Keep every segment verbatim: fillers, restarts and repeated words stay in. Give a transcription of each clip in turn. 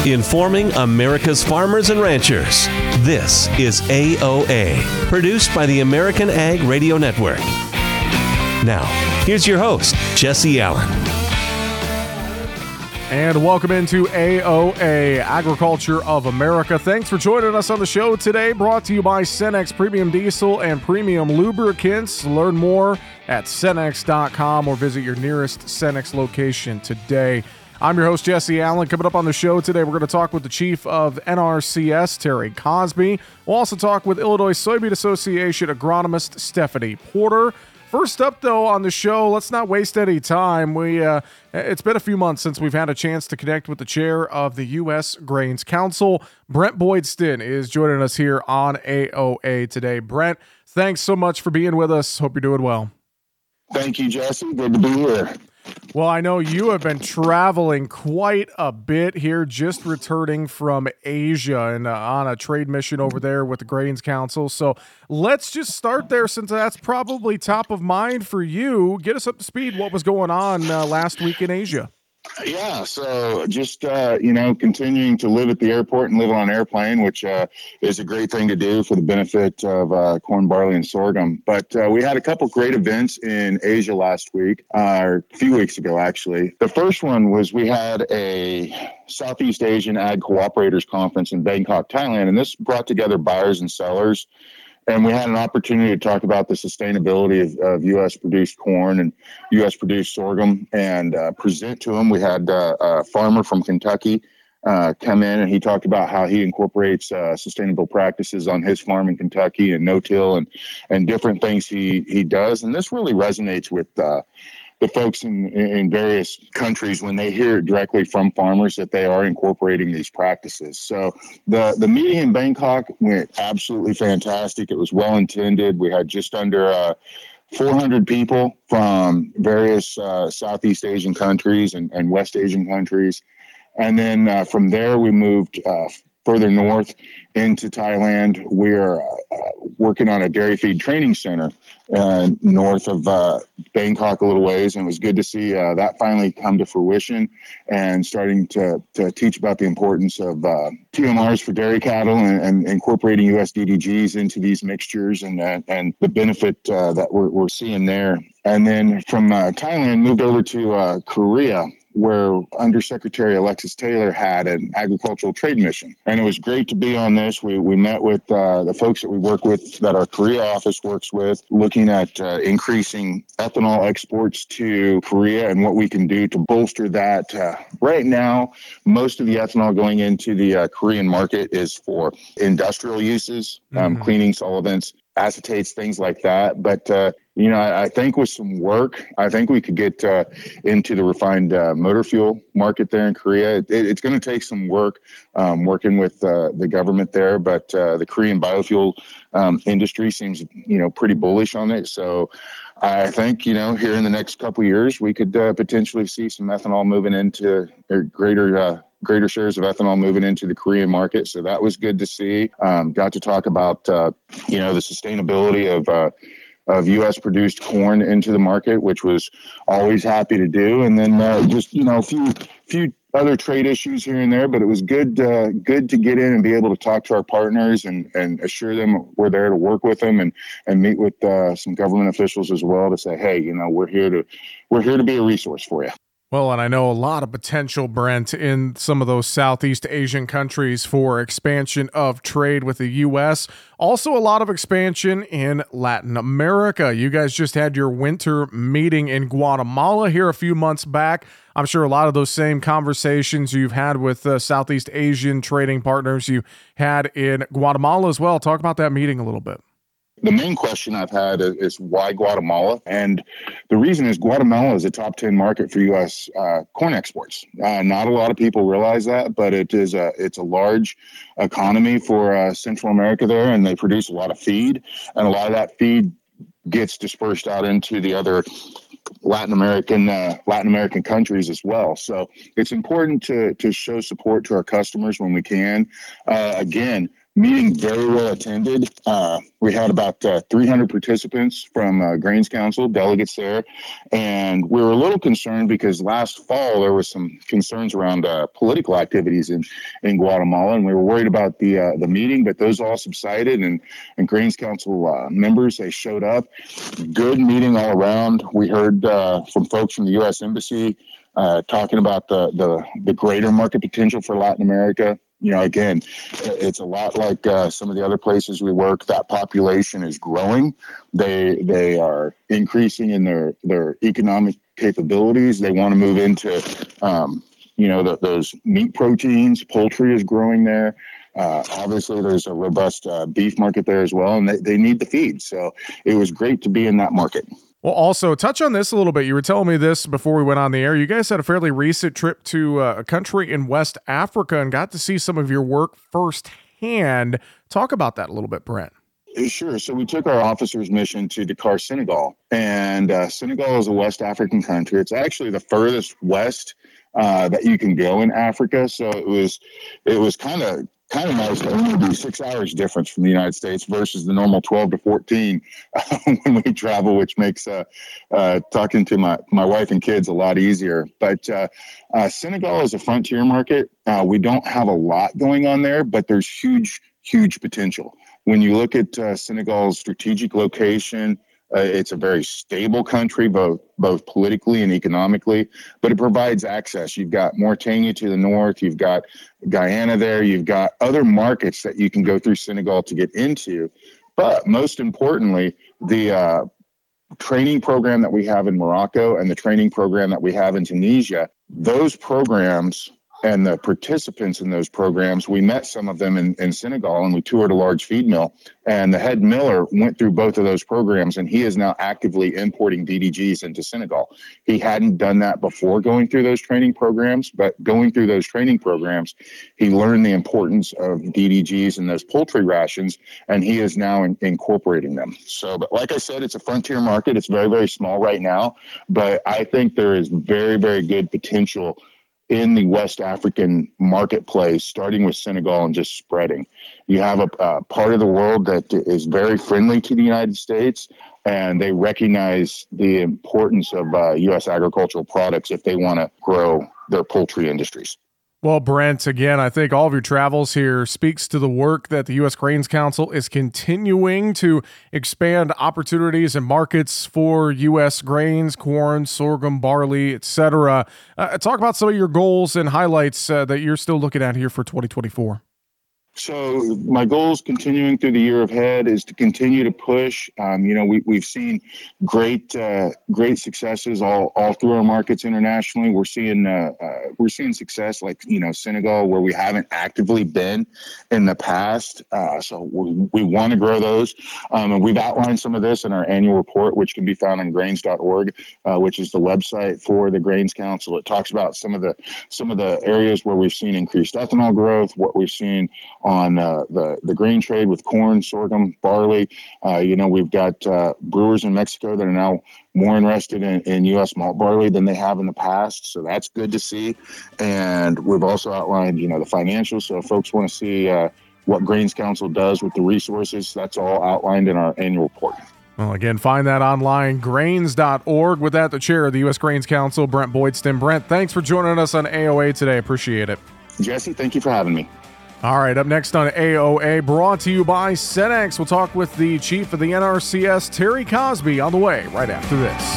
Informing America's farmers and ranchers. This is A O A, produced by the American Ag Radio Network. Now, here's your host, Jesse Allen. And welcome into A O A, Agriculture of America. Thanks for joining us on the show today, brought to you by Cenex Premium Diesel and Premium Lubricants. Learn more at cenex dot com or visit your nearest Cenex location today. I'm your host, Jesse Allen. Coming up on the show today, we're going to talk with the chief of N R C S, Terry Cosby. We'll also talk with Illinois Soybean Association agronomist Stephanie Porter. First up, though, on the show, let's not waste any time. We uh, it's been a few months since we've had a chance to connect with the chair of the U S Grains Council. Brent Boydston is joining us here on A O A today. Brent, thanks so much for being with us. Hope you're doing well. Thank you, Jesse. Good to be here. Well, I know you have been traveling quite a bit here, just returning from Asia and uh, on a trade mission over there with the Grains Council. So let's just start there, since that's probably top of mind for you. Get us up to speed. What was going on uh, last week in Asia? Yeah, so just, uh, you know, continuing to live at the airport and live on an airplane, which uh, is a great thing to do for the benefit of uh, corn, barley, and sorghum. But uh, we had a couple great events in Asia last week, uh, or a few weeks ago, actually. The first one was we had a Southeast Asian Ag Cooperators Conference in Bangkok, Thailand, and this brought together buyers and sellers. And we had an opportunity to talk about the sustainability of, of U S produced corn and U S produced sorghum and uh, present to them. We had uh, a farmer from Kentucky uh, come in, and he talked about how he incorporates uh, sustainable practices on his farm in Kentucky and no-till and and different things he he does. And this really resonates with uh, the folks in, in various countries when they hear it directly from farmers that they are incorporating these practices. So the, the meeting in Bangkok went absolutely fantastic. It was well intended. We had just under uh, four hundred people from various uh, Southeast Asian countries and, and West Asian countries. And then uh, from there, we moved uh, further north into Thailand. We're uh, working on a dairy feed training center uh, north of uh, Bangkok a little ways, and it was good to see uh, that finally come to fruition and starting to, to teach about the importance of uh, T M Rs for dairy cattle and, and incorporating U S D D Gs into these mixtures and uh, and the benefit uh, that we're, we're seeing there. And then from uh, Thailand, moved over to uh, Korea, where Undersecretary Alexis Taylor had an agricultural trade mission. And it was great to be on this. We we met with uh, the folks that we work with, that our Korea office works with, looking at uh, increasing ethanol exports to Korea and what we can do to bolster that. Uh, right now, most of the ethanol going into the uh, Korean market is for industrial uses, um, mm-hmm. cleaning solvents, acetates, things like that. But, uh, you know, I, I think with some work, I think we could get uh, into the refined uh, motor fuel market there in Korea. It, it's going to take some work um, working with uh, the government there, but uh, the Korean biofuel um, industry seems, you know, pretty bullish on it. So I think, you know, here in the next couple of years, we could uh, potentially see some ethanol moving into or greater uh, greater shares of ethanol moving into the Korean market. So that was good to see. Um, got to talk about, uh, you know, the sustainability of uh, of U S produced corn into the market, which was always happy to do. And then uh, just, you know, a few few other trade issues here and there, but it was good uh, good to get in and be able to talk to our partners and, and assure them we're there to work with them and and meet with uh, some government officials as well to say, hey, you know, we're here to we're here to be a resource for you. Well, and I know a lot of potential, Brent, in some of those Southeast Asian countries for expansion of trade with the U S. Also, a lot of expansion in Latin America. You guys just had your winter meeting in Guatemala here a few months back. I'm sure a lot of those same conversations you've had with uh, Southeast Asian trading partners you had in Guatemala as well. Talk about that meeting a little bit. The main question I've had is why Guatemala? And the reason is Guatemala is a top ten market for U S uh, corn exports. Uh, not a lot of people realize that, but it is a it's a large economy for uh, Central America there, and they produce a lot of feed, and a lot of that feed gets dispersed out into the other Latin American uh, Latin American countries as well. So it's important to to show support to our customers when we can. Uh, again, Meeting very well attended. Uh, we had about uh, three hundred participants from uh, Grains Council, delegates there. And we were a little concerned because last fall there was some concerns around uh, political activities in, in Guatemala. And we were worried about the uh, the meeting, but those all subsided. And, and Grains Council uh, members, they showed up. Good meeting all around. We heard uh, from folks from the U S Embassy uh, talking about the, the, the greater market potential for Latin America. You know, again, it's a lot like uh, some of the other places we work. That population is growing. They they are increasing in their, their economic capabilities. They want to move into, um, you know, the, those meat proteins. Poultry is growing there. Uh, obviously, there's a robust uh, beef market there as well, and they, they need the feed. So it was great to be in that market. Well, also, touch on this a little bit. You were telling me this before we went on the air. You guys had a fairly recent trip to uh, a country in West Africa and got to see some of your work firsthand. Talk about that a little bit, Brent. Sure. So we took our officer's mission to Dakar, Senegal. And uh, Senegal is a West African country. It's actually the furthest west uh, that you can go in Africa. So it was it was kind of kind of nice to only be six hours difference from the United States versus the normal twelve to fourteen uh, when we travel, which makes uh, uh, talking to my, my wife and kids a lot easier. But uh, uh, Senegal is a frontier market. Uh, we don't have a lot going on there, but there's huge, huge potential. When you look at uh, Senegal's strategic location, Uh, it's a very stable country, both both politically and economically, but it provides access. You've got Mauritania to the north, you've got Guyana there, you've got other markets that you can go through Senegal to get into. But most importantly, the uh, training program that we have in Morocco and the training program that we have in Tunisia, those programs and the participants in those programs, we met some of them in, in Senegal, and we toured a large feed mill. And the head miller went through both of those programs, and he is now actively importing D D Gs into Senegal. He hadn't done that before going through those training programs, but going through those training programs, he learned the importance of D D Gs and those poultry rations, and he is now in, incorporating them. So, but like I said, it's a frontier market. It's very, very small right now, but I think there is very, very good potential in the West African marketplace, starting with Senegal and just spreading. You have a, a part of the world that is very friendly to the United States, and they recognize the importance of uh, U S agricultural products if they want to grow their poultry industries. Well, Brent, again, I think all of your travels here speaks to the work that the U S Grains Council is continuing to expand opportunities and markets for U S grains, corn, sorghum, barley, et cetera. Uh, talk about some of your goals and highlights uh, that you're still looking at here for twenty twenty-four. So my goals continuing through the year ahead is to continue to push. Um, you know, we, we've seen great, uh, great successes all, all through our markets internationally. We're seeing, uh, uh, we're seeing success like, you know, Senegal, where we haven't actively been in the past. Uh, so we, we want to grow those. Um, and we've outlined some of this in our annual report, which can be found on grains dot org, uh, which is the website for the Grains Council. It talks about some of the, some of the areas where we've seen increased ethanol growth, what we've seen on uh, the, the grain trade with corn, sorghum, barley. Uh, you know, we've got uh, brewers in Mexico that are now more interested in, in U S malt barley than they have in the past. So that's good to see. And we've also outlined, you know, the financials. So if folks want to see uh, what Grains Council does with the resources, that's all outlined in our annual report. Well, again, find that online, grains dot org. With that, the chair of the U S Grains Council, Brent Boydston. Brent, thanks for joining us on A O A today. Appreciate it. Jesse, thank you for having me. All right, up next on A O A, brought to you by Cenex. We'll talk with the chief of the N R C S, Terry Cosby, on the way right after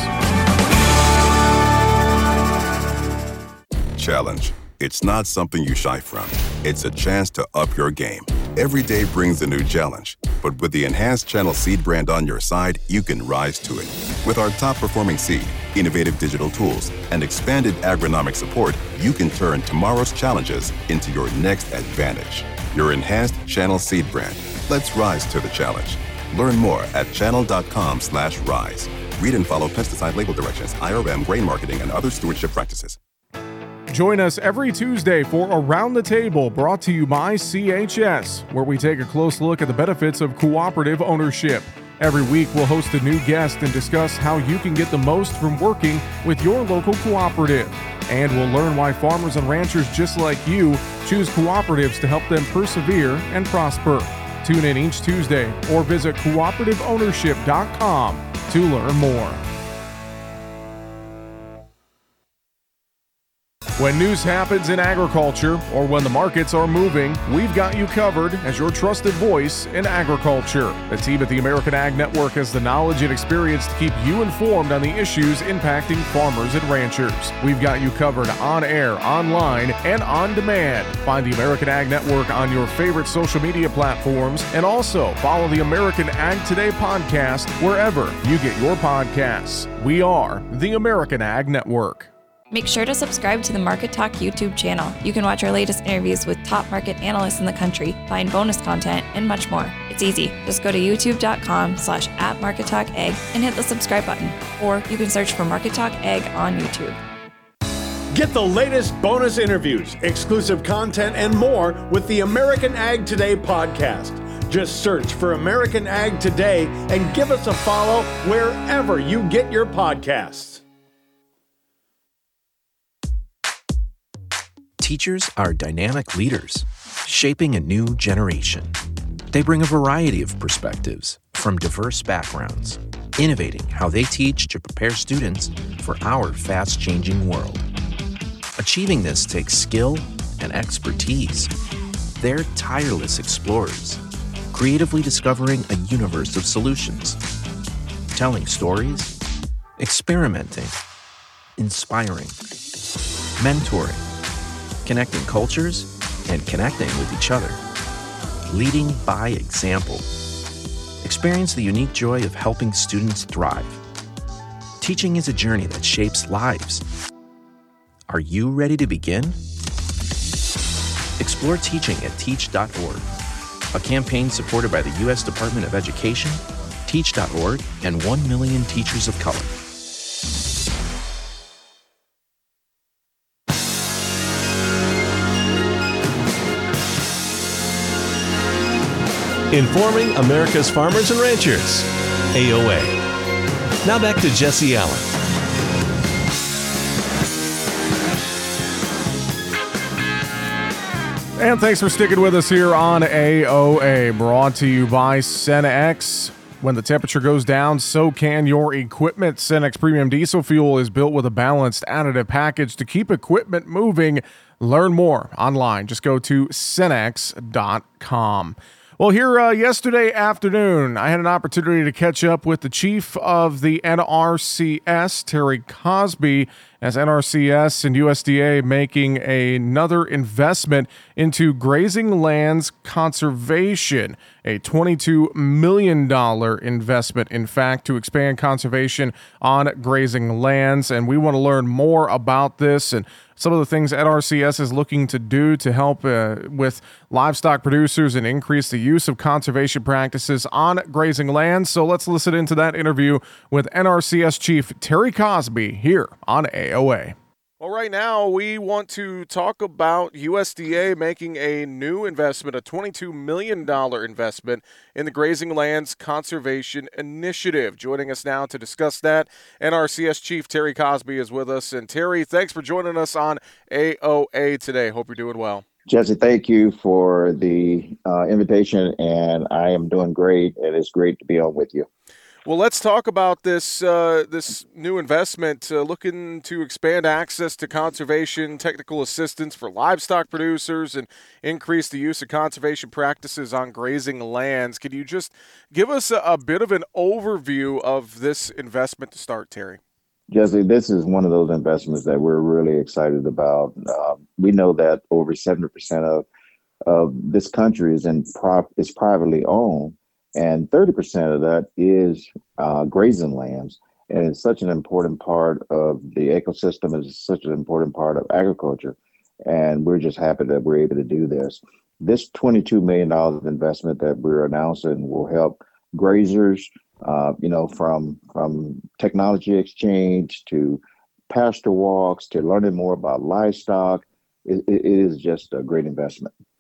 this. Challenge. It's not something you shy from. It's a chance to up your game. Every day brings a new challenge, but with the enhanced Channel Seed brand on your side, you can rise to it. With our top-performing seed, innovative digital tools, and expanded agronomic support, you can turn tomorrow's challenges into your next advantage. Your enhanced Channel Seed brand. Let's rise to the challenge. Learn more at channel dot com slash rise. Read and follow pesticide label directions, I R M, grain marketing, and other stewardship practices. Join us every Tuesday for Around the Table, brought to you by C H S, where we take a close look at the benefits of cooperative ownership. Every week, we'll host a new guest and discuss how you can get the most from working with your local cooperative. And we'll learn why farmers and ranchers just like you choose cooperatives to help them persevere and prosper. Tune in each Tuesday or visit cooperative ownership dot com to learn more. When news happens in agriculture or when the markets are moving, we've got you covered as your trusted voice in agriculture. The team at the American Ag Network has the knowledge and experience to keep you informed on the issues impacting farmers and ranchers. We've got you covered on air, online, and on demand. Find the American Ag Network on your favorite social media platforms, and also follow the American Ag Today podcast wherever you get your podcasts. We are the American Ag Network. Make sure to subscribe to the Market Talk YouTube channel. You can watch our latest interviews with top market analysts in the country, find bonus content, and much more. It's easy. Just go to youtube.com slash at Market Talk Ag and hit the subscribe button. Or you can search for Market Talk Ag on YouTube. Get the latest bonus interviews, exclusive content, and more with the American Ag Today podcast. Just search for American Ag Today and give us a follow wherever you get your podcasts. Teachers are dynamic leaders, shaping a new generation. They bring a variety of perspectives from diverse backgrounds, innovating how they teach to prepare students for our fast-changing world. Achieving this takes skill and expertise. They're tireless explorers, creatively discovering a universe of solutions, telling stories, experimenting, inspiring, mentoring, connecting cultures, and connecting with each other. Leading by example. Experience the unique joy of helping students thrive. Teaching is a journey that shapes lives. Are you ready to begin? Explore teaching at teach dot org, a campaign supported by the U S Department of Education, teach dot org, and one million Teachers of Color. Informing America's farmers and ranchers, A O A. Now back to Jesse Allen. And thanks for sticking with us here on A O A, brought to you by Cenex. When the temperature goes down, so can your equipment. Cenex Premium Diesel Fuel is built with a balanced additive package to keep equipment moving. Learn more online. Just go to cenex dot com. Well, here uh, yesterday afternoon, I had an opportunity to catch up with the chief of the N R C S, Terry Cosby, as N R C S and U S D A making another investment into grazing lands conservation, a twenty-two million dollars investment, in fact, to expand conservation on grazing lands. And we want to learn more about this and some of the things N R C S is looking to do to help uh, with livestock producers and increase the use of conservation practices on grazing lands. So let's listen into that interview with N R C S Chief Terry Cosby here on A O A. Well, right now we want to talk about U S D A making a new investment, a twenty-two million dollars investment in the Grazing Lands Conservation Initiative. Joining us now to discuss that, N R C S Chief Terry Cosby is with us. And Terry, thanks for joining us on A O A today. Hope you're doing well. Jesse, thank you for the uh, invitation, and I am doing great, and it's great to be on with you. Well, let's talk about this uh, this new investment, uh, looking to expand access to conservation technical assistance for livestock producers and increase the use of conservation practices on grazing lands. Could you just give us a, a bit of an overview of this investment to start, Terry? Jesse, this is one of those investments that we're really excited about. Uh, we know that over seventy percent of, of this country is, in prop, is privately owned. And thirty percent of that is uh, grazing lands. And it's such an important part of the ecosystem. It's such an important part of agriculture. And we're just happy that we're able to do this. This twenty-two million dollars investment that we're announcing will help grazers, uh, you know, from, from technology exchange to pasture walks to learning more about livestock. It, it is just a great investment.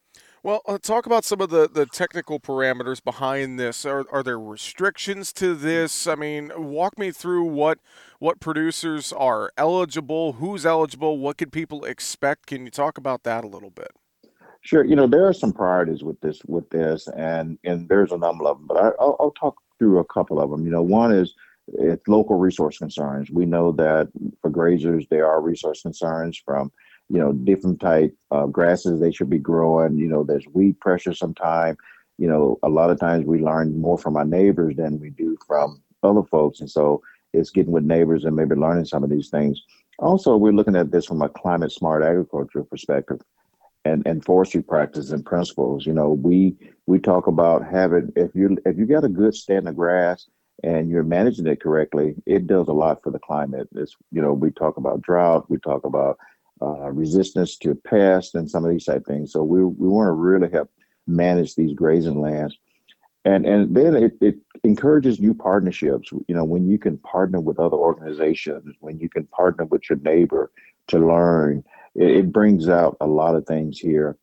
Well, uh, talk about some of the, the technical parameters behind this. Are are there restrictions to this? I mean, walk me through what what producers are eligible, who's eligible, what can people expect? Can you talk about that a little bit? Sure. You know, there are some priorities with this, with this, and and there's a number of them, but I, I'll, I'll talk through a couple of them. You know, one is it's local resource concerns. We know that for grazers, there are resource concerns from, you know, different type of grasses they should be growing. You know, there's weed pressure sometime. You know, a lot of times we learn more from our neighbors than we do from other folks. And so it's getting with neighbors and maybe learning some of these things. Also, we're looking at this from a climate smart agriculture perspective and, and forestry practices and principles. You know, we we talk about having, if you if you got a good stand of grass and you're managing it correctly, it does a lot for the climate. It's, you know, we talk about drought, we talk about uh, resistance to pests and some of these type things. So we we want to really help manage these grazing lands. And and then it, it encourages new partnerships. You know, when you can partner with other organizations, when you can partner with your neighbor to learn, it, it brings out a lot of things here.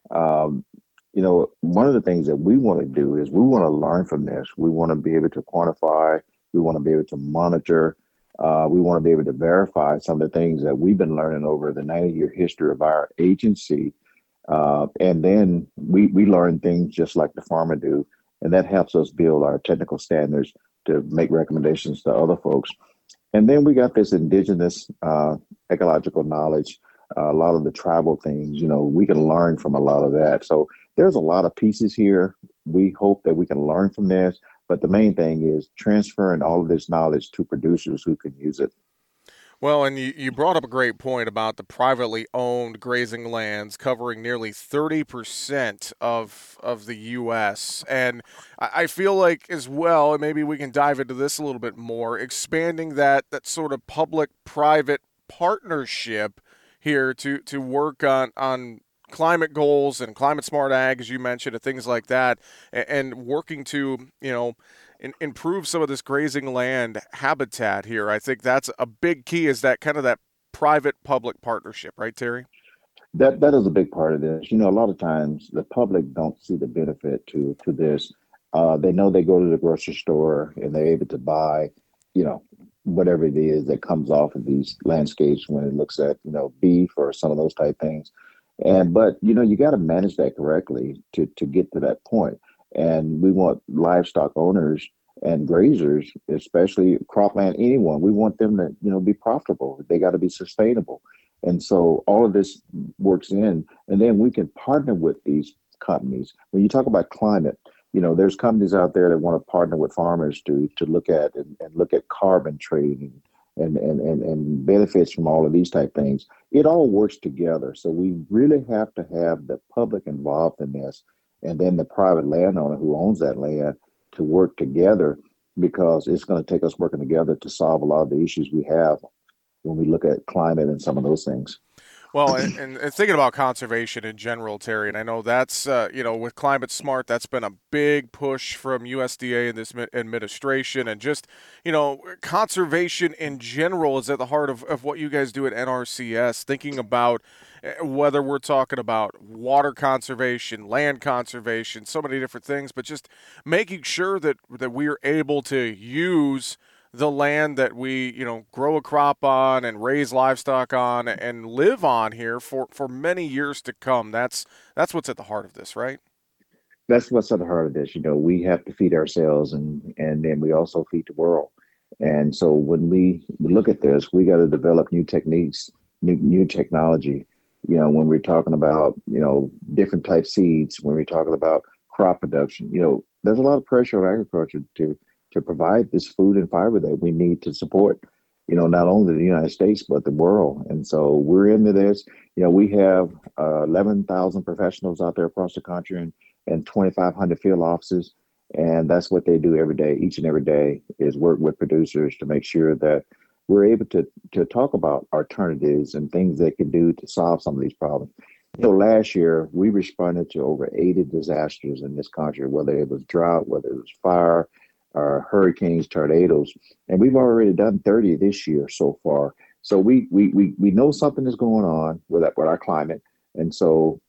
Um, you know, one of the things that we want to do is we want to learn from this. We want to be able to quantify. We want to be able to monitor. Uh, we want to be able to verify some of the things that we've been learning over the ninety-year history of our agency. Uh, and then we, we learn things just like the farmer do. And that helps us build our technical standards to make recommendations to other folks. And then we got this indigenous uh, ecological knowledge, uh, a lot of the tribal things, you know, we can learn from a lot of that. So there's a lot of pieces here. We hope that we can learn from this. But the main thing is transferring all of this knowledge to producers who can use it. Well, and you, you brought up a great point about the privately owned grazing lands covering nearly thirty percent of of the U S. And I, I feel like as well, and maybe we can dive into this a little bit more, expanding that that sort of public-private partnership here to, to work on, on climate goals and climate smart ag, as you mentioned, and things like that, and, and working to, you know, In, improve some of this grazing land habitat here. I think that's a big key, is that kind of that private-public partnership, right, Terry? That that is a big part of this. You know, a lot of times the public don't see the benefit to to this. Uh, they know they go to the grocery store and they're able to buy, you know, whatever it is that comes off of these landscapes when it looks at, you know, beef or some of those type things. And but you know, you got to manage that correctly to to get to that point. And we want livestock owners and grazers, especially cropland, anyone, we want them to, you know, be profitable. They got to be sustainable. And so all of this works in, and then we can partner with these companies. When you talk about climate, you know, there's companies out there that want to partner with farmers to to look at and, and look at carbon trading and, and, and, and benefits from all of these type things. It all works together. So we really have to have the public involved in this, and then the private landowner who owns that land to work together, because it's going to take us working together to solve a lot of the issues we have when we look at climate and some of those things. Well, and, and, and thinking about conservation in general, Terry, and I know that's, uh, you know, with Climate Smart, that's been a big push from U S D A and this administration, and just, you know, conservation in general is at the heart of, of what you guys do at N R C S, thinking about whether we're talking about water conservation, land conservation, so many different things, but just making sure that, that we're able to use the land that we, you know, grow a crop on and raise livestock on and live on here for, for many years to come. That's that's what's at the heart of this, right? That's what's at the heart of this. You know, we have to feed ourselves, and and then we also feed the world. And so when we look at this, we got to develop new techniques, new new technology. You know, when we're talking about, you know, different type seeds, when we're talking about crop production, you know, there's a lot of pressure on agriculture to to provide this food and fiber that we need to support, you know, not only the United States, but the world. And so we're into this. You know, we have uh, eleven thousand professionals out there across the country, and, and twenty-five hundred field offices. And that's what they do every day, each and every day, is work with producers to make sure that we're able to, to talk about alternatives and things they can do to solve some of these problems. You know, last year, we responded to over eighty disasters in this country, whether it was drought, whether it was fire, or hurricanes, tornadoes, and we've already done thirty this year so far. So we we we we know something is going on with that, with our climate, and so but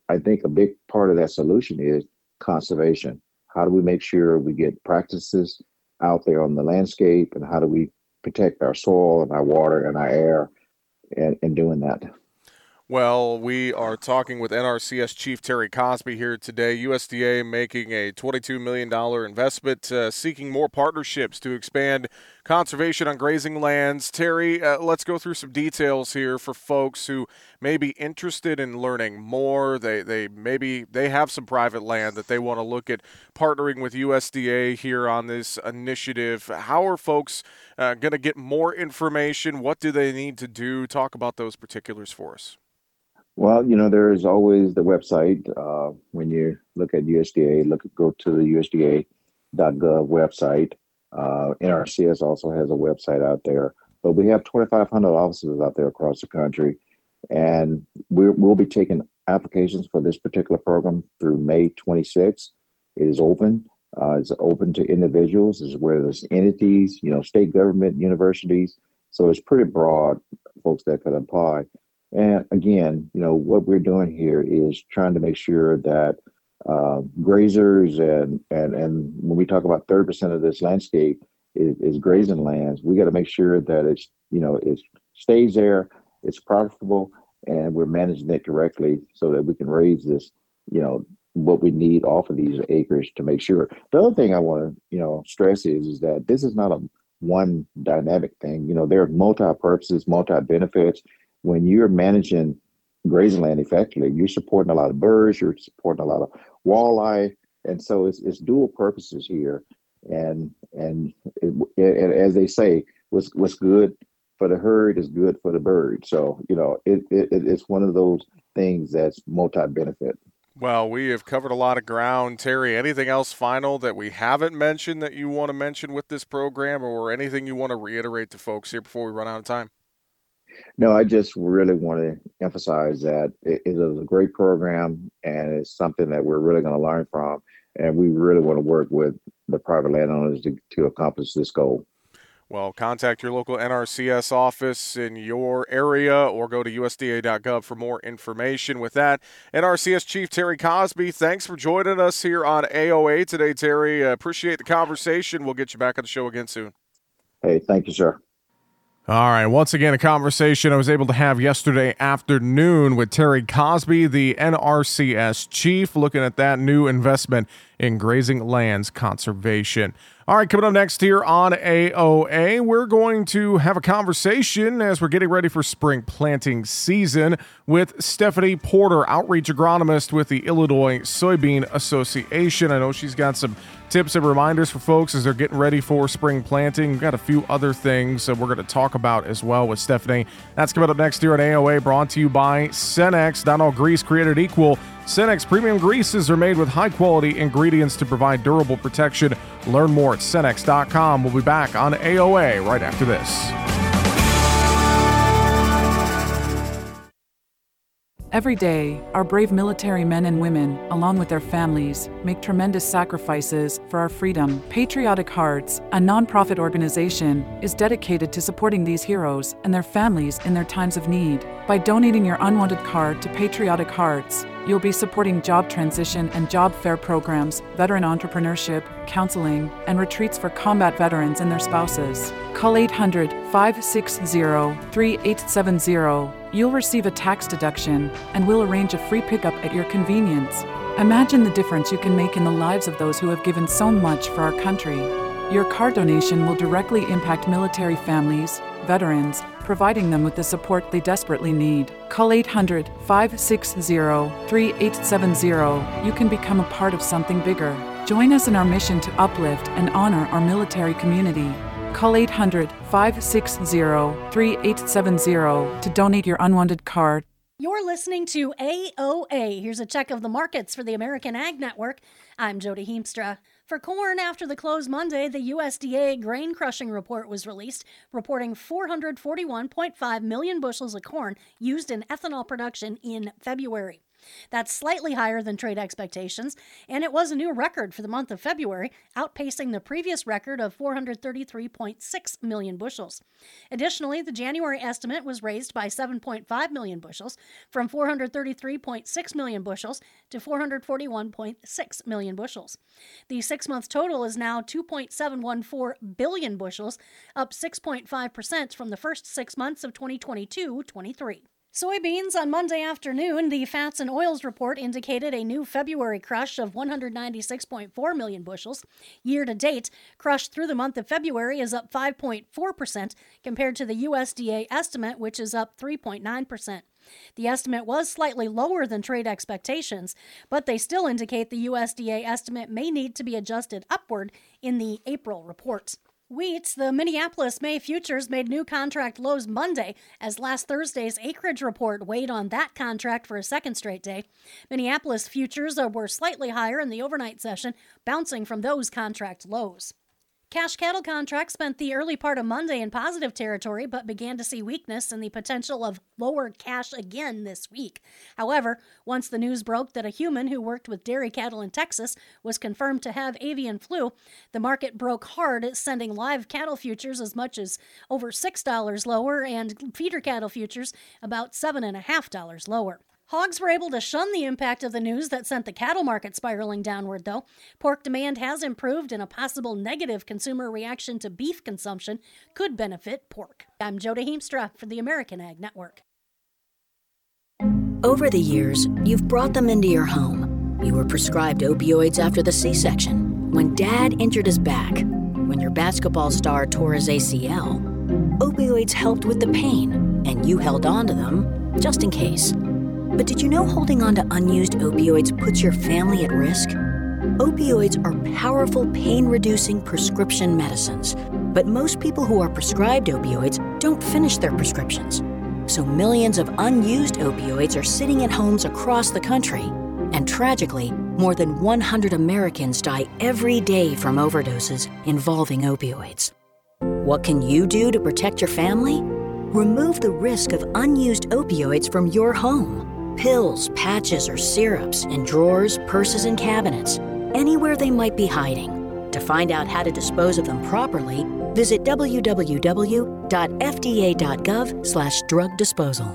I think a big part of that solution is conservation. How do we make sure we get practices out there on the landscape, and how do we protect our soil and our water and our air and, and doing that? Well, we are talking with N R C S Chief Terry Cosby here today. U S D A making a twenty-two million dollars investment, uh, seeking more partnerships to expand conservation on grazing lands. Terry, uh, let's go through some details here for folks who may be interested in learning more. They they maybe they have some private land that they want to look at partnering with U S D A here on this initiative. How are folks uh, going to get more information? What do they need to do? Talk about those particulars for us. Well, you know, there is always the website. Uh, when you look at U S D A, look go to the U S D A dot gov website. Uh, N R C S also has a website out there, but we have twenty-five hundred offices out there across the country, and we're, we'll be taking applications for this particular program through May twenty-sixth. It is open. Uh, it's open to individuals, as well as entities, you know, state government, universities. So it's pretty broad, folks that could apply. And again, you know, what we're doing here is trying to make sure that uh, grazers and, and and when we talk about thirty percent of this landscape is, is grazing lands, we got to make sure that it's, you know, it stays there, it's profitable, and we're managing it correctly so that we can raise this, you know, what we need off of these acres to make sure. The other thing I want to, you know, stress is, is that this is not a one dynamic thing. You know, there are multi-purposes, multi-benefits. When you're managing grazing land effectively, you're supporting a lot of birds, you're supporting a lot of walleye, and so it's it's dual purposes here. And and it, it, as they say, what's what's good for the herd is good for the bird. So you know, it, it it's one of those things that's multi-benefit. Well, we have covered a lot of ground. Terry, anything else final that we haven't mentioned that you want to mention with this program, or anything you want to reiterate to folks here before we run out of time? No, I just really want to emphasize that it, it is a great program, and it's something that we're really going to learn from. And we really want to work with the private landowners to, to accomplish this goal. Well, contact your local N R C S office in your area or go to U S D A dot gov for more information. With that, N R C S Chief Terry Cosby, thanks for joining us here on A O A today, Terry. Uh, appreciate the conversation. We'll get you back on the show again soon. Hey, thank you, sir. All right, once again, a conversation I was able to have yesterday afternoon with Terry Cosby, the N R C S chief, looking at that new investment in grazing lands conservation. All right, coming up next here on A O A, we're going to have a conversation as we're getting ready for spring planting season with Stephanie Porter, outreach agronomist with the Illinois Soybean Association. I know she's got some tips and reminders for folks as they're getting ready for spring planting. We've got a few other things that we're going to talk about as well with Stephanie. That's coming up next here on A O A, brought to you by Cenex. Not all grease created equal. Cenex premium greases are made with high-quality ingredients to provide durable protection. Learn more at Cenex dot com. We'll be back on A O A right after this. Every day, our brave military men and women, along with their families, make tremendous sacrifices for our freedom. Patriotic Hearts, a nonprofit organization, is dedicated to supporting these heroes and their families in their times of need. By donating your unwanted card to Patriotic Hearts, you'll be supporting job transition and job fair programs, veteran entrepreneurship, counseling, and retreats for combat veterans and their spouses. Call eight hundred, five six zero, three eight seven zero. You'll receive a tax deduction, and we'll arrange a free pickup at your convenience. Imagine the difference you can make in the lives of those who have given so much for our country. Your card donation will directly impact military families, veterans, providing them with the support they desperately need. Call eight hundred, five six zero, three eight seven zero. You can become a part of something bigger. Join us in our mission to uplift and honor our military community. Call eight hundred, five six zero, three eight seven zero to donate your unwanted card. You're listening to A O A. Here's a check of the markets for the American Ag Network. I'm Jody Heemstra. For corn, after the close Monday, the U S D A grain crushing report was released, reporting four hundred forty-one point five million bushels of corn used in ethanol production in February. That's slightly higher than trade expectations, and it was a new record for the month of February, outpacing the previous record of four hundred thirty-three point six million bushels. Additionally, the January estimate was raised by seven point five million bushels, from four hundred thirty-three point six million bushels to four hundred forty-one point six million bushels. The six-month total is now two point seven one four billion bushels, up six point five percent from the first six months of twenty twenty-two twenty-three. Soybeans on Monday afternoon, the Fats and Oils report indicated a new February crush of one hundred ninety-six point four million bushels. Year to date, crush through the month of February is up five point four percent compared to the U S D A estimate, which is up three point nine percent. The estimate was slightly lower than trade expectations, but they still indicate the U S D A estimate may need to be adjusted upward in the April report. Wheat, the Minneapolis May futures made new contract lows Monday as last Thursday's acreage report weighed on that contract for a second straight day. Minneapolis futures were slightly higher in the overnight session, bouncing from those contract lows. Cash cattle contracts spent the early part of Monday in positive territory, but began to see weakness and the potential of lower cash again this week. However, once the news broke that a human who worked with dairy cattle in Texas was confirmed to have avian flu, the market broke hard, sending live cattle futures as much as over six dollars lower and feeder cattle futures about seven dollars and fifty cents lower. Hogs were able to shun the impact of the news that sent the cattle market spiraling downward, though. Pork demand has improved, and a possible negative consumer reaction to beef consumption could benefit pork. I'm Jody Heemstra for the American Ag Network. Over the years, you've brought them into your home. You were prescribed opioids after the C-section, when Dad injured his back, when your basketball star tore his A C L. Opioids helped with the pain, and you held on to them just in case. But did you know holding on to unused opioids puts your family at risk? Opioids are powerful pain-reducing prescription medicines, but most people who are prescribed opioids don't finish their prescriptions. So millions of unused opioids are sitting in homes across the country. And tragically, more than one hundred Americans die every day from overdoses involving opioids. What can you do to protect your family? Remove the risk of unused opioids from your home. Pills, patches, or syrups in drawers, purses, and cabinets, anywhere they might be hiding. To find out how to dispose of them properly, visit w w w dot f d a dot gov slash drug disposal.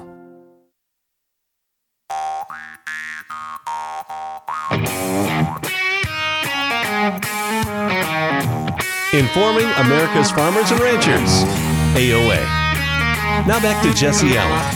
Informing America's farmers and ranchers. A O A. Now back to Jesse Allen.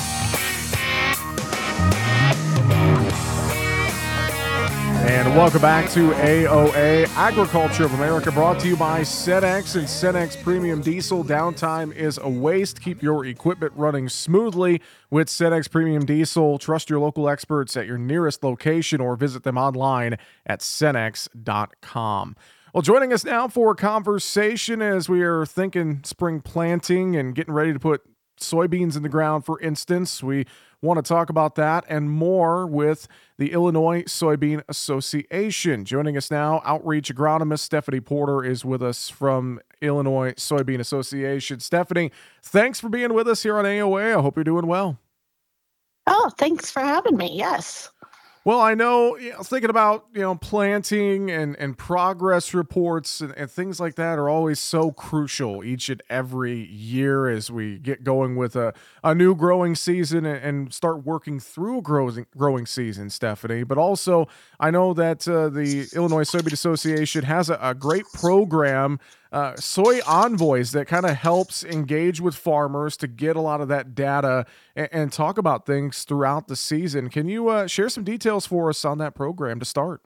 And welcome back to A O A, Agriculture of America, brought to you by Cenex and Cenex Premium Diesel. Downtime is a waste. Keep your equipment running smoothly with Cenex Premium Diesel. Trust your local experts at your nearest location or visit them online at cenex dot com. Well, joining us now for a conversation as we are thinking spring planting and getting ready to put soybeans in the ground, for instance. We want to talk about that and more with the Illinois Soybean Association. Joining us now, outreach agronomist Stephanie Porter is with us from Illinois Soybean Association. Stephanie, thanks for being with us here on A O A. I hope you're doing well. Oh, thanks for having me. Yes. Well, I know, you know, thinking about, you know, planting and, and progress reports and, and things like that are always so crucial each and every year as we get going with a, a new growing season and, and start working through a growing, growing season, Stephanie. But also, I know that uh, the Illinois Soybean Association has a, a great program, Uh, Soy Envoys, that kind of helps engage with farmers to get a lot of that data and, and talk about things throughout the season. Can you uh, share some details for us on that program to start?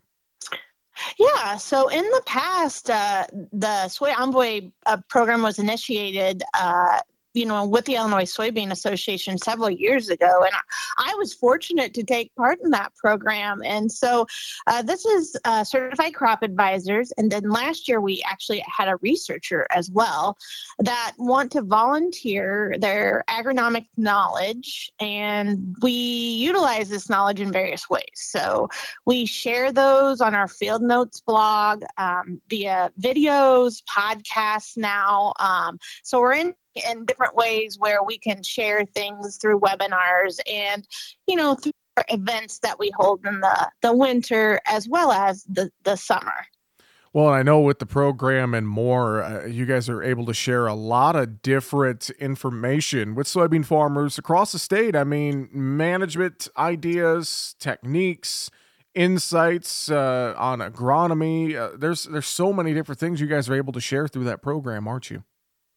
Yeah, so in the past, uh, the Soy Envoy uh, program was initiated uh, you know, with the Illinois Soybean Association several years ago. And I, I was fortunate to take part in that program. And so uh, this is uh, certified crop advisors. And then last year, we actually had a researcher as well that want to volunteer their agronomic knowledge. And we utilize this knowledge in various ways. So we share those on our Field Notes blog um, via videos, podcasts now. Um, so we're in in different ways where we can share things through webinars and, you know, through events that we hold in the, the winter as well as the, the summer. Well, I know with the program and more, uh, you guys are able to share a lot of different information with soybean farmers across the state. I mean, management ideas, techniques, insights uh, on agronomy. Uh, there's there's so many different things you guys are able to share through that program, aren't you?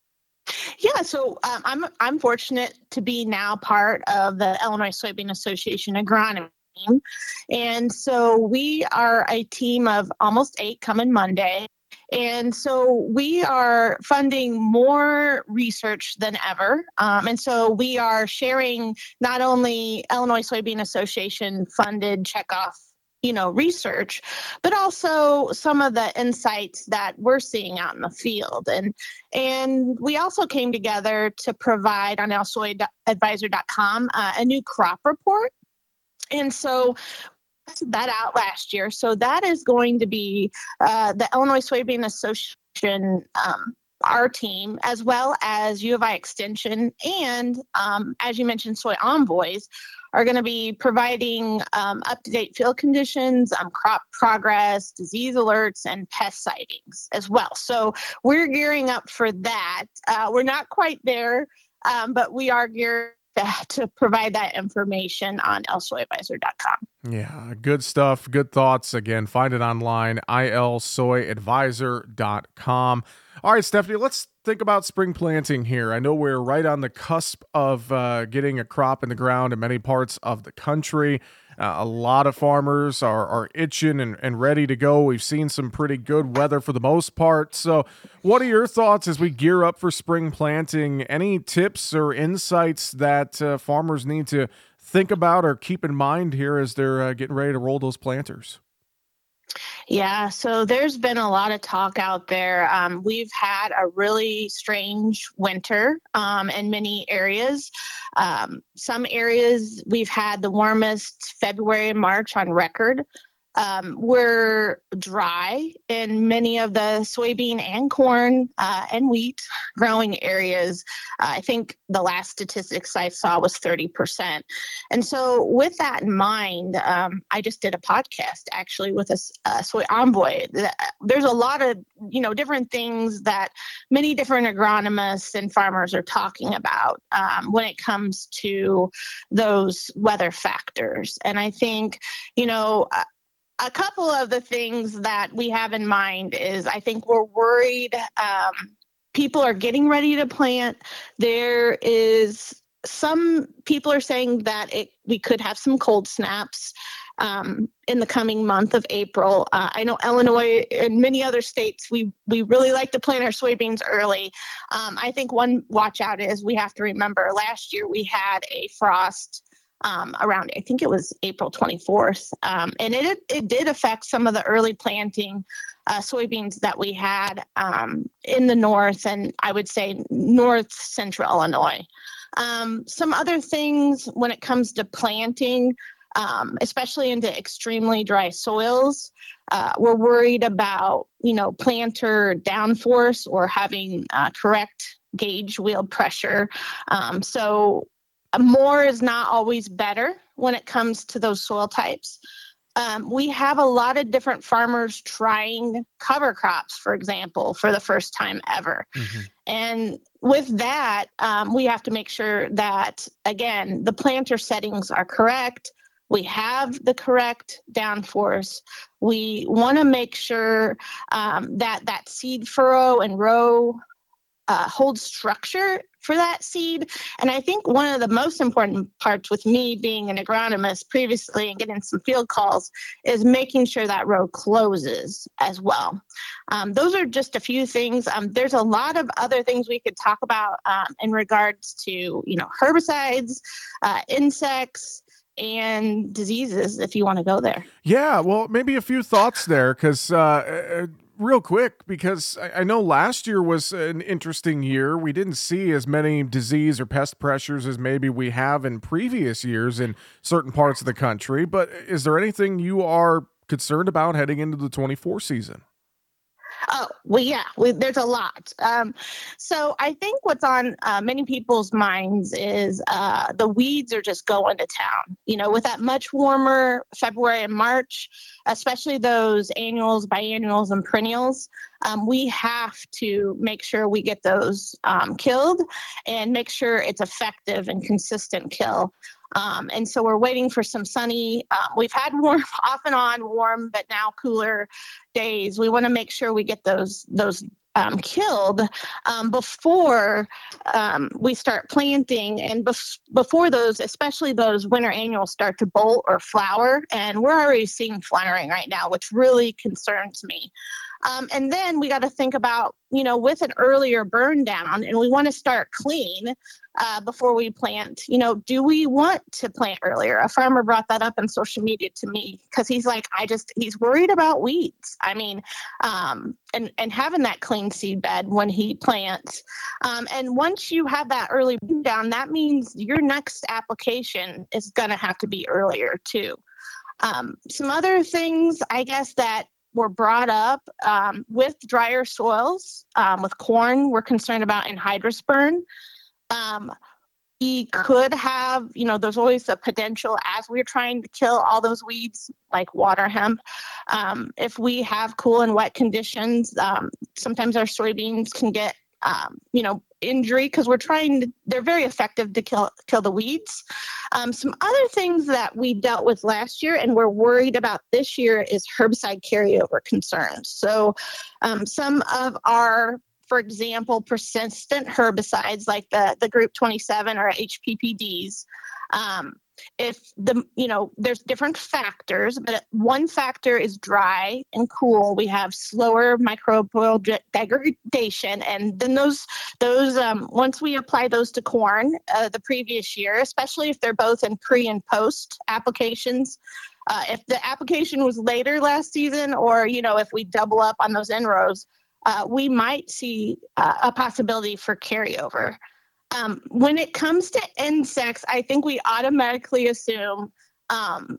Yeah, so um, I'm I'm fortunate to be now part of the Illinois Soybean Association agronomy. And so we are a team of almost eight coming Monday. And so we are funding more research than ever. Um, and so we are sharing not only Illinois Soybean Association funded checkoff, you know, research, but also some of the insights that we're seeing out in the field. And and we also came together to provide on L soy advisor dot com uh, a new crop report. And so that out last year. So that is going to be uh, the Illinois Soybean Association, um, our team, as well as U of I Extension. And um, as you mentioned, Soy Envoys are going to be providing um, up-to-date field conditions, um, crop progress, disease alerts, and pest sightings as well. So we're gearing up for that. Uh, we're not quite there, um, but we are geared to provide that information on L soy advisor dot com. Yeah, good stuff. Good thoughts. Again, find it online, I L soy advisor dot com. All right, Stephanie, let's think about spring planting here. I know we're right on the cusp of uh, getting a crop in the ground in many parts of the country. Uh, a lot of farmers are, are itching and, and ready to go. We've seen some pretty good weather for the most part. So what are your thoughts as we gear up for spring planting? Any tips or insights that uh, farmers need to think about or keep in mind here as they're uh, getting ready to roll those planters? Yeah, so there's been a lot of talk out there. Um, we've had a really strange winter um, in many areas. Um, some areas we've had the warmest February and March on record. Um, we're dry in many of the soybean and corn uh, and wheat growing areas. Uh, I think the last statistics I saw was thirty percent. And so with that in mind, um, I just did a podcast actually with a, a Soy Envoy. There's a lot of, you know, different things that many different agronomists and farmers are talking about um, when it comes to those weather factors. And I think, you know, a couple of the things that we have in mind is I think we're worried um, people are getting ready to plant. There is some people are saying that it, we could have some cold snaps um, in the coming month of April. Uh, I know Illinois and many other states, we we really like to plant our soybeans early. Um, I think one watch out is we have to remember last year we had a frost Um, around, I think it was April twenty-fourth. Um, and it it did affect some of the early planting uh, soybeans that we had um, in the north and I would say north central Illinois. Um, some other things when it comes to planting, um, especially into extremely dry soils, uh, we're worried about, you know, planter downforce or having uh, correct gauge wheel pressure. Um, so more is not always better when it comes to those soil types. Um, we have a lot of different farmers trying cover crops, for example, for the first time ever. Mm-hmm. And with that, um, we have to make sure that, again, the planter settings are correct. We have the correct downforce. We want to make sure um, that that seed furrow and row uh, holds structure for that seed. And I think one of the most important parts with me being an agronomist previously and getting some field calls is making sure that row closes as well. Um, those are just a few things. Um, there's a lot of other things we could talk about um, in regards to, you know, herbicides, uh, insects, and diseases, if you want to go there. Yeah, well, maybe a few thoughts there, because uh, real quick, because I know last year was an interesting year. We didn't see as many disease or pest pressures as maybe we have in previous years in certain parts of the country. But is there anything you are concerned about heading into the twenty-four season? Oh, well, yeah, we, there's a lot. Um, so I think what's on uh, many people's minds is uh, the weeds are just going to town. You know, with that much warmer February and March, especially those annuals, biannuals, and perennials, um, we have to make sure we get those um, killed and make sure it's effective and consistent kill. Um, and so we're waiting for some sunny, uh, we've had warm, off and on warm, but now cooler days. We want to make sure we get those, those um, killed um, before um, we start planting, and bef- before those, especially those winter annuals start to bolt or flower. And we're already seeing flowering right now, which really concerns me. Um, and then we got to think about, you know, with an earlier burn down, and we want to start clean uh, before we plant. You know, do we want to plant earlier? A farmer brought that up on social media to me because he's like, I just, he's worried about weeds. I mean, um, and, and having that clean seed bed when he plants. Um, and once you have that early burn down, that means your next application is going to have to be earlier too. Um, some other things, I guess, that were brought up um, with drier soils, um, with corn, we're concerned about anhydrous burn. Um, we could have, you know, there's always a potential as we're trying to kill all those weeds like water hemp. Um, if we have cool and wet conditions, um, sometimes our soybeans can get, um, you know, injury because we're trying to, they're very effective to kill kill the weeds. Um, some other things that we dealt with last year and we're worried about this year is herbicide carryover concerns. So um, some of our, for example, persistent herbicides like the, the group twenty-seven or H P P Ds, um, if the, you know, there's different factors, but one factor is dry and cool. We have slower microbial degradation. And then those, those um, once we apply those to corn uh, the previous year, especially if they're both in pre and post applications, uh, if the application was later last season, or, you know, if we double up on those in-rows, uh, we might see uh, a possibility for carryover. Um, when it comes to insects, I think we automatically assume um,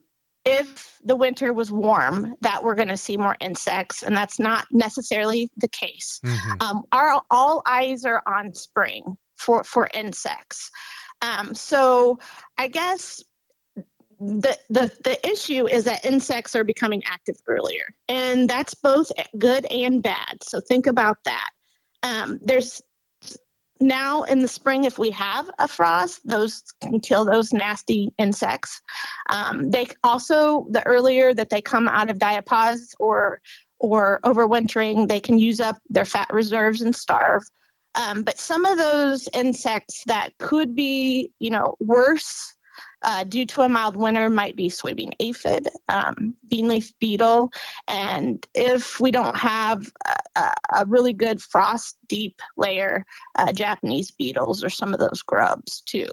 if the winter was warm that we're going to see more insects, and that's not necessarily the case. Mm-hmm. Um, our all eyes are on spring for for insects. Um, so I guess the the the issue is that insects are becoming active earlier, and that's both good and bad. So think about that. Um, there's Now in the spring, if we have a frost, those can kill those nasty insects. Um, they also, the earlier that they come out of diapause or or overwintering, they can use up their fat reserves and starve. Um, but some of those insects that could be, you know, worse uh, due to a mild winter might be soybean aphid, um, bean leaf beetle, and if we don't have a, a really good frost deep layer, uh, Japanese beetles or some of those grubs too.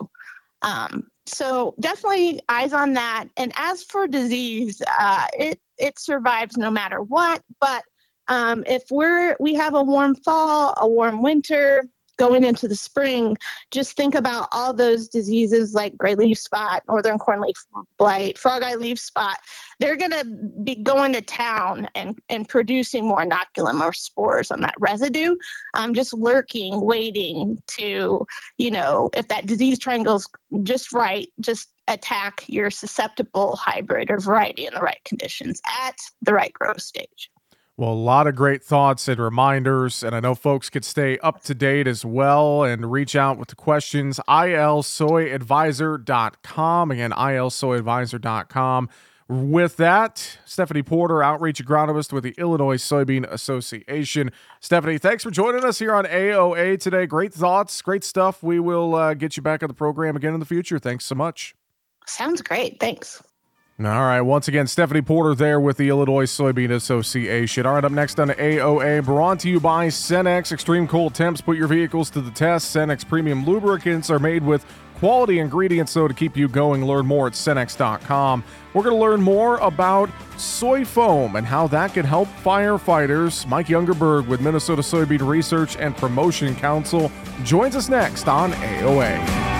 Um, so definitely eyes on that. And as for disease, uh, it it survives no matter what. But um, if we're we have a warm fall, a warm winter, going into the spring, just think about all those diseases like gray leaf spot, northern corn leaf blight, frog eye leaf spot. They're going to be going to town and, and producing more inoculum or spores on that residue, um, just lurking, waiting to, you know, if that disease triangle's just right, just attack your susceptible hybrid or variety in the right conditions at the right growth stage. Well, a lot of great thoughts and reminders, and I know folks could stay up to date as well and reach out with the questions. I L soy advisor dot com. Again, I L soy advisor dot com. With that, Stephanie Porter, outreach agronomist with the Illinois Soybean Association. Stephanie, thanks for joining us here on A O A today. Great thoughts, great stuff. We will uh, get you back on the program again in the future. Thanks so much. Sounds great. Thanks. All right, once again, Stephanie Porter there with the Illinois Soybean Association. All right, up next on A O A, brought to you by Cenex. Extreme cold temps put your vehicles to the test. Cenex premium lubricants are made with quality ingredients, so to keep you going. Learn more at Cenex dot com. We're going to learn more about soy foam and how that can help firefighters. Mike Youngerberg with Minnesota Soybean Research and Promotion Council joins us next on A O A.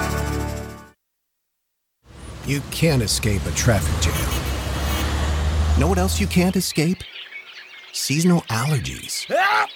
You can't escape a traffic jam. Know what else you can't escape? Seasonal allergies.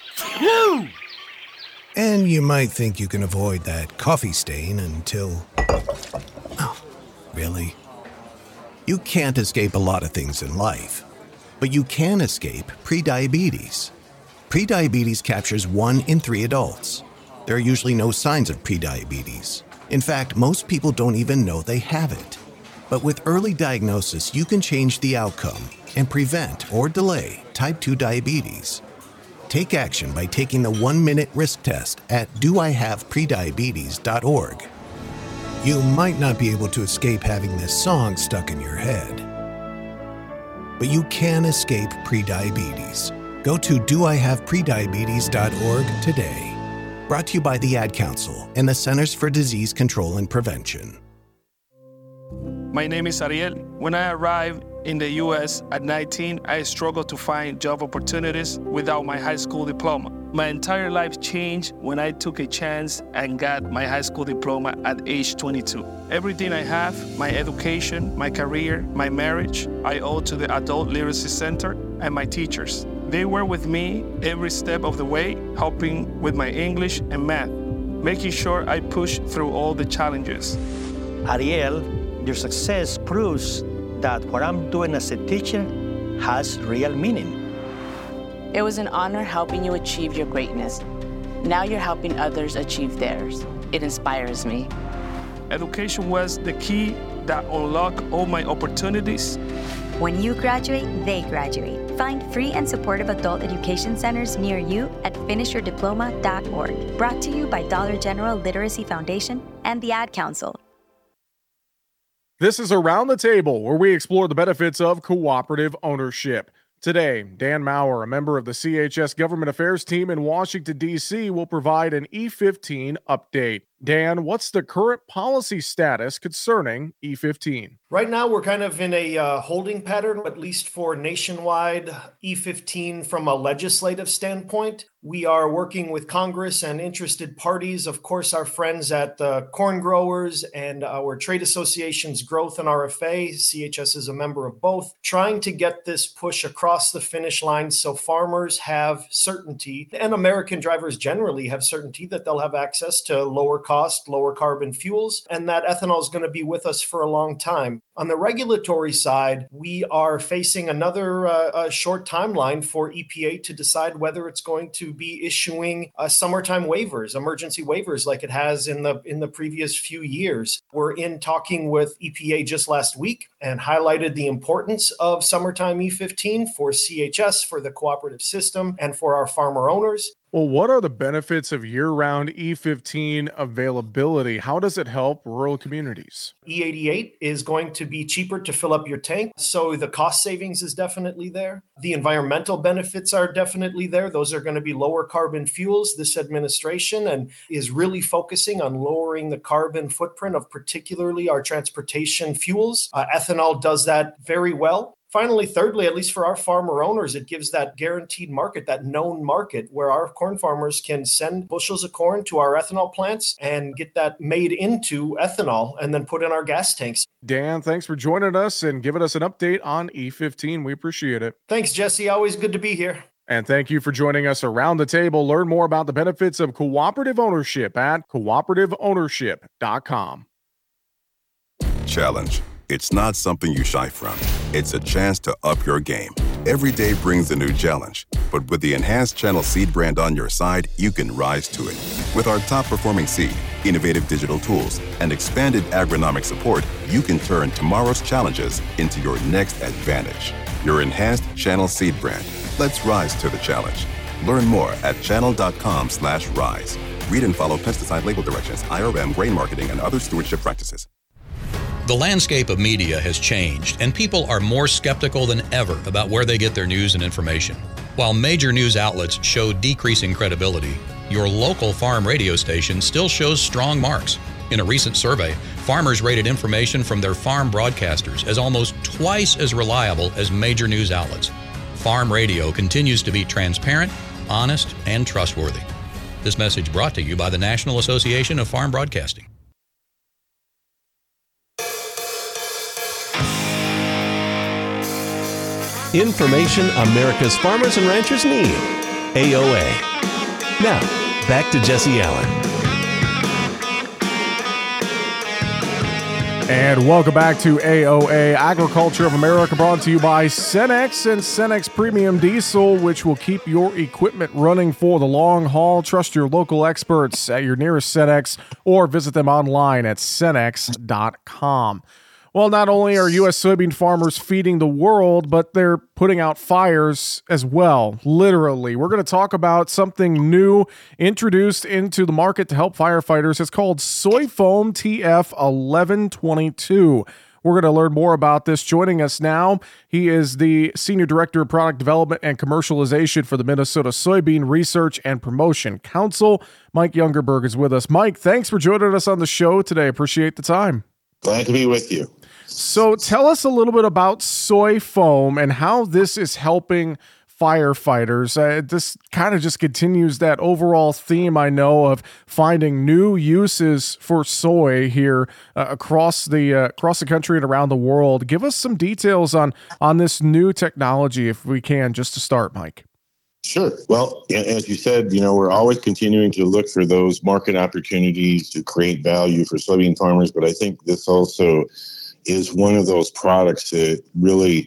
And you might think you can avoid that coffee stain until... Oh, really? You can't escape a lot of things in life, but you can escape prediabetes. Prediabetes captures one in three adults. There are usually no signs of prediabetes. In fact, most people don't even know they have it. But with early diagnosis, you can change the outcome and prevent or delay type two diabetes. Take action by taking the one-minute risk test at do I have prediabetes dot org. You might not be able to escape having this song stuck in your head, but you can escape prediabetes. Go to do I have prediabetes dot org today. Brought to you by the Ad Council and the Centers for Disease Control and Prevention. My name is Ariel. When I arrived in the U S at nineteen, I struggled to find job opportunities without my high school diploma. My entire life changed when I took a chance and got my high school diploma at age twenty-two. Everything I have, my education, my career, my marriage, I owe to the Adult Literacy Center and my teachers. They were with me every step of the way, helping with my English and math, making sure I pushed through all the challenges. Ariel, your success proves that what I'm doing as a teacher has real meaning. It was an honor helping you achieve your greatness. Now you're helping others achieve theirs. It inspires me. Education was the key that unlocked all my opportunities. When you graduate, they graduate. Find free and supportive adult education centers near you at finish your diploma dot org. Brought to you by Dollar General Literacy Foundation and the Ad Council. This is Around the Table, where we explore the benefits of cooperative ownership. Today, Dan Maurer, a member of the C H S Government Affairs team in Washington, D C, will provide an E fifteen update. Dan, what's the current policy status concerning E fifteen? Right now, we're kind of in a uh, holding pattern, at least for nationwide E fifteen from a legislative standpoint. We are working with Congress and interested parties, of course, our friends at the Corn Growers and our trade associations, Growth and R F A. C H S is a member of both, trying to get this push across the finish line so farmers have certainty, and American drivers generally have certainty that they'll have access to lower cost, lower carbon fuels, and that ethanol is going to be with us for a long time. On the regulatory side, we are facing another uh, short timeline for E P A to decide whether it's going to be issuing uh, summertime waivers, emergency waivers, like it has in the in the previous few years. We're in talking with E P A just last week and highlighted the importance of summertime E fifteen for C H S, for the cooperative system, and for our farmer owners. Well, what are the benefits of year-round E fifteen availability? How does it help rural communities? E eighty-eight is going to be cheaper to fill up your tank, so the cost savings is definitely there. The environmental benefits are definitely there. Those are going to be lower carbon fuels. This administration and is really focusing on lowering the carbon footprint of particularly our transportation fuels. Uh, ethanol does that very well. Finally, thirdly, at least for our farmer owners, it gives that guaranteed market, that known market, where our corn farmers can send bushels of corn to our ethanol plants and get that made into ethanol and then put in our gas tanks. Dan, thanks for joining us and giving us an update on E fifteen. We appreciate it. Thanks, Jesse. Always good to be here. And thank you for joining us around the table. Learn more about the benefits of cooperative ownership at cooperative ownership dot com. Challenge. It's not something you shy from. It's a chance to up your game. Every day brings a new challenge, but with the enhanced Channel Seed brand on your side, you can rise to it. With our top-performing seed, innovative digital tools, and expanded agronomic support, you can turn tomorrow's challenges into your next advantage. Your enhanced Channel Seed brand. Let's rise to the challenge. Learn more at channel dot com slash rise. Read and follow pesticide label directions, I R M, grain marketing, and other stewardship practices. The landscape of media has changed, and people are more skeptical than ever about where they get their news and information. While major news outlets show decreasing credibility, your local farm radio station still shows strong marks. In a recent survey, farmers rated information from their farm broadcasters as almost twice as reliable as major news outlets. Farm radio continues to be transparent, honest, and trustworthy. This message brought to you by the National Association of Farm Broadcasting. Information America's farmers and ranchers need. A O A. Now, back to Jesse Allen. And welcome back to A O A, Agriculture of America, brought to you by Cenex and Cenex Premium Diesel, which will keep your equipment running for the long haul. Trust your local experts at your nearest Cenex or visit them online at cenex dot com. Well, not only are U S soybean farmers feeding the world, but they're putting out fires as well, literally. We're going to talk about something new introduced into the market to help firefighters. It's called SoyFoam T F eleven twenty-two. We're going to learn more about this. Joining us now, he is the Senior Director of Product Development and Commercialization for the Minnesota Soybean Research and Promotion Council. Mike Youngerberg is with us. Mike, thanks for joining us on the show today. Appreciate the time. Glad to be with you. So tell us a little bit about SoyFoam and how this is helping firefighters. Uh, this kind of just continues that overall theme, I know, of finding new uses for soy here uh, across the uh, across the country and around the world. Give us some details on on this new technology, if we can, just to start, Mike. Sure. Well, as you said, you know, we're always continuing to look for those market opportunities to create value for soybean farmers, but I think this also is one of those products that really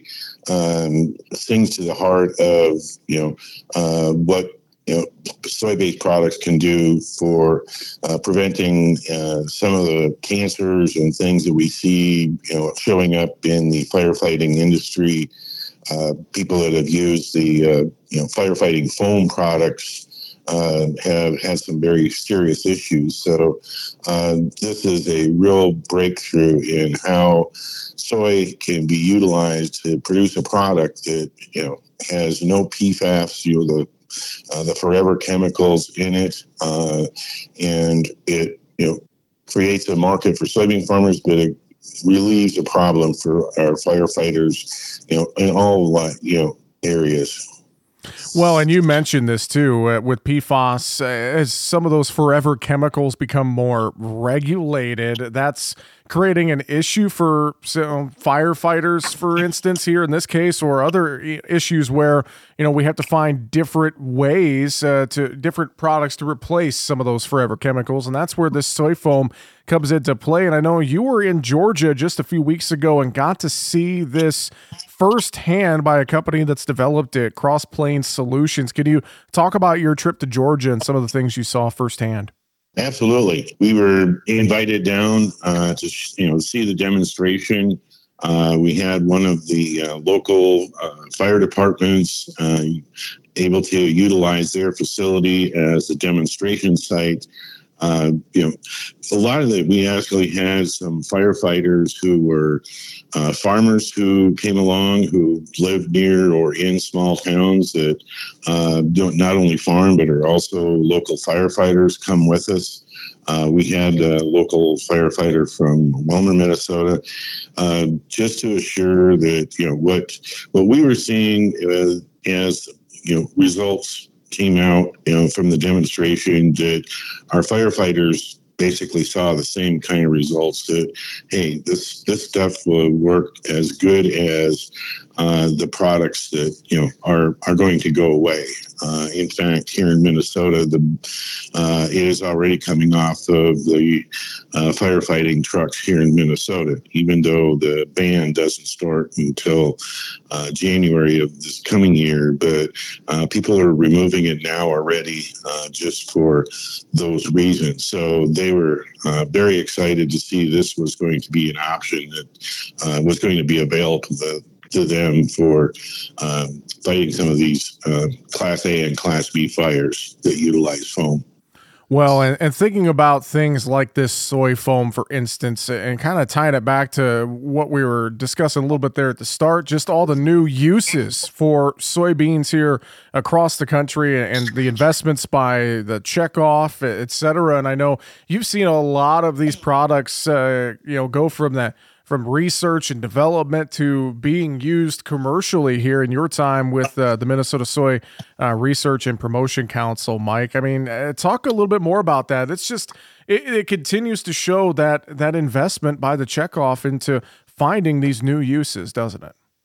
um, sings to the heart of, you know, uh, what, you know, soy-based products can do for uh, preventing uh, some of the cancers and things that we see, you know, showing up in the firefighting industry. Uh, people that have used the, uh, you know, firefighting foam products Uh, have had some very serious issues. So uh, this is a real breakthrough in how soy can be utilized to produce a product that, you know, has no P FAS, you know, the uh, the forever chemicals in it, uh, and it, you know, creates a market for soybean farmers, but it relieves a problem for our firefighters, you know, in all, you know, areas. Well, and you mentioned this too, uh, with P FAS, uh, as some of those forever chemicals become more regulated, that's creating an issue for so, firefighters, for instance, here in this case, or other issues where, you know, we have to find different ways uh, to different products to replace some of those forever chemicals. And that's where this SoyFoam comes into play. And I know you were in Georgia just a few weeks ago and got to see this firsthand by a company that's developed it, Cross Plains Solutions. Can you talk about your trip to Georgia and some of the things you saw firsthand? Absolutely. We were invited down uh, to, you know, see the demonstration. Uh, we had one of the uh, local uh, fire departments uh, able to utilize their facility as a demonstration site. Uh, you know, a lot of it, we actually had some firefighters who were uh, farmers who came along, who lived near or in small towns that uh, don't not only farm, but are also local firefighters come with us. Uh, we had a local firefighter from Wilmer, Minnesota, uh, just to assure that, you know, what, what we were seeing uh, as, you know, results came out, you know, from the demonstration, that our firefighters basically saw the same kind of results, that, hey, this this stuff will work as good as uh, the products that, you know, are are going to go away. Uh, in fact, here in Minnesota, the uh, it is already coming off of the uh, firefighting trucks here in Minnesota, even though the ban doesn't start until uh, January of this coming year. But uh, people are removing it now already, uh, just for those reasons. So they were uh, very excited to see this was going to be an option that uh, was going to be available to, to them for um, fighting some of these uh, Class A and Class B fires that utilize foam. Well, and, and thinking about things like this SoyFoam, for instance, and kind of tying it back to what we were discussing a little bit there at the start, just all the new uses for soybeans here across the country and the investments by the checkoff, et cetera. And I know you've seen a lot of these products, uh, you know, go from that from research and development to being used commercially here in your time with uh, the Minnesota Soy uh, Research and Promotion Council, Mike. I mean, uh, talk a little bit more about that. It's just, it, it continues to show that that investment by the checkoff into finding these new uses, doesn't it?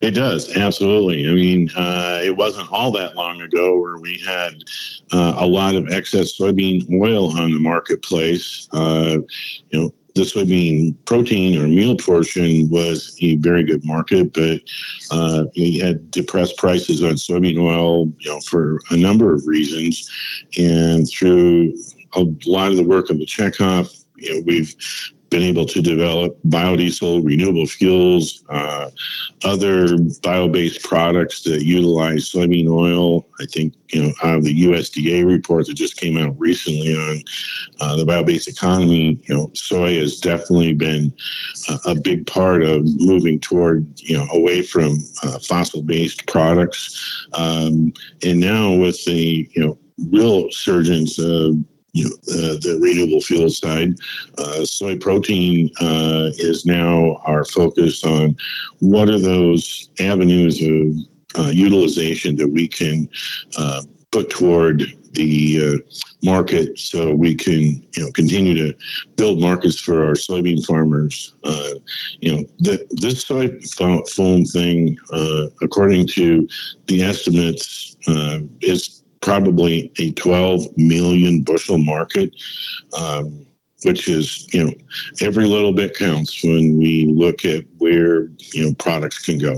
It does, absolutely. I mean, uh, it wasn't all that long ago where we had uh, a lot of excess soybean oil on the marketplace. Uh, you know, the soybean protein or meal portion was a very good market, but uh, you had depressed prices on soybean oil, you know, for a number of reasons. And through a lot of the work of the checkoff, you know, we've been able to develop biodiesel, renewable fuels, uh, other bio-based products that utilize soybean oil. I think, you know, out of the U S D A report that just came out recently on uh, the bio-based economy, you know, soy has definitely been a, a big part of moving toward, you know, away from uh, fossil-based products. Um, and now with the, you know, real surgence of You know, uh, the renewable fuel side, uh, soy protein uh, is now our focus on what are those avenues of uh, utilization that we can uh, put toward the uh, market, so we can, you know, continue to build markets for our soybean farmers. Uh, you know, the, this soy foam thing, uh, according to the estimates, uh, is probably a twelve million bushel market, um, which is, you know, every little bit counts when we look at where, you know, products can go.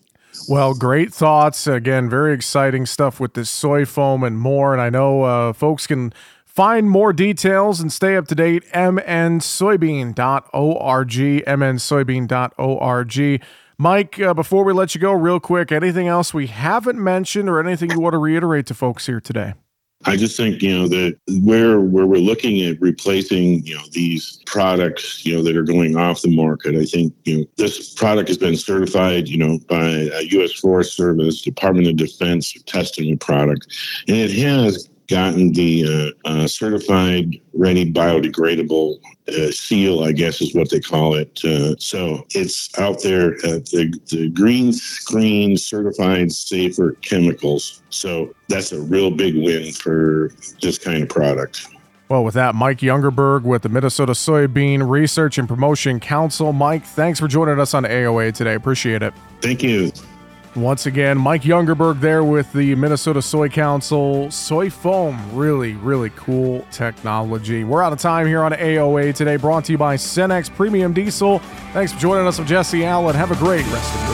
Well, great thoughts. Again, very exciting stuff with this soy foam and more. And I know uh, folks can find more details and stay up to date, m n soybean dot org, m n soybean dot org. Mike, uh, before we let you go real quick, anything else we haven't mentioned or anything you want to reiterate to folks here today? I just think, you know, that where where we're looking at replacing, you know, these products, you know, that are going off the market, I think, you know, this product has been certified, you know, by a U S Forest Service, Department of Defense testing the product, and it has gotten the uh, uh, certified ready biodegradable uh, seal, I guess is what they call it. Uh, so it's out there at the, the green screen certified safer chemicals. So that's a real big win for this kind of product. Well, with that, Mike Youngerberg with the Minnesota Soybean Research and Promotion Council. Mike, thanks for joining us on A O A today. Appreciate it. Thank you. Once again, Mike Youngerberg there with the Minnesota Soy Council. Soy foam, really, really cool technology. We're out of time here on A O A today, brought to you by Cenex Premium Diesel. Thanks for joining us. I'm Jesse Allen. Have a great rest of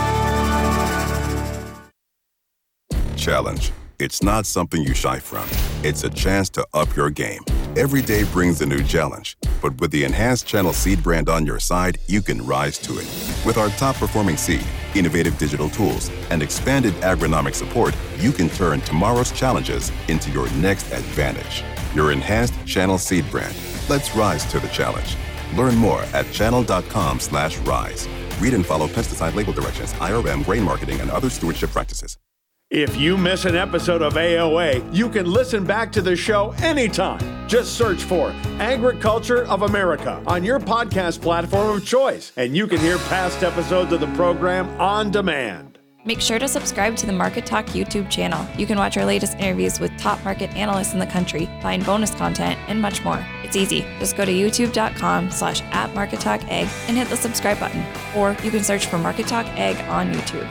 your day. Challenge. It's not something you shy from. It's a chance to up your game. Every day brings a new challenge, but with the enhanced Channel Seed brand on your side, you can rise to it. With our top-performing seed, innovative digital tools, and expanded agronomic support, you can turn tomorrow's challenges into your next advantage. Your enhanced Channel Seed brand. Let's rise to the challenge. Learn more at channel.com slash rise. Read and follow pesticide label directions, I R M, grain marketing, and other stewardship practices. If you miss an episode of A O A, you can listen back to the show anytime. Just search for Agriculture of America on your podcast platform of choice, and you can hear past episodes of the program on demand. Make sure to subscribe to the Market Talk YouTube channel. You can watch our latest interviews with top market analysts in the country, find bonus content, and much more. It's easy. Just go to youtube.com slash at Market Talk Ag and hit the subscribe button. Or you can search for Market Talk Ag on YouTube.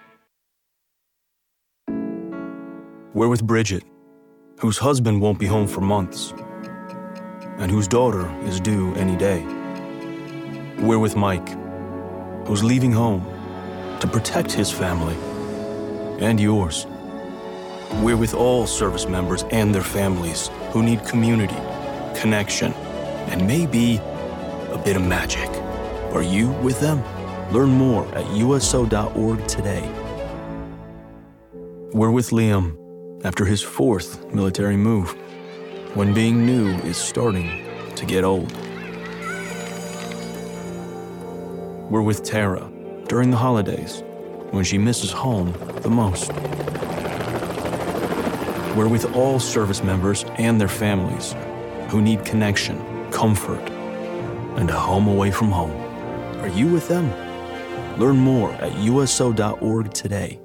We're with Bridget, whose husband won't be home for months, and whose daughter is due any day. We're with Mike, who's leaving home to protect his family and yours. We're with all service members and their families who need community, connection, and maybe a bit of magic. Are you with them? Learn more at U S O dot org today. We're with Liam, after his fourth military move, when being new is starting to get old. We're with Tara during the holidays, when she misses home the most. We're with all service members and their families who need connection, comfort, and a home away from home. Are you with them? Learn more at U S O dot org today.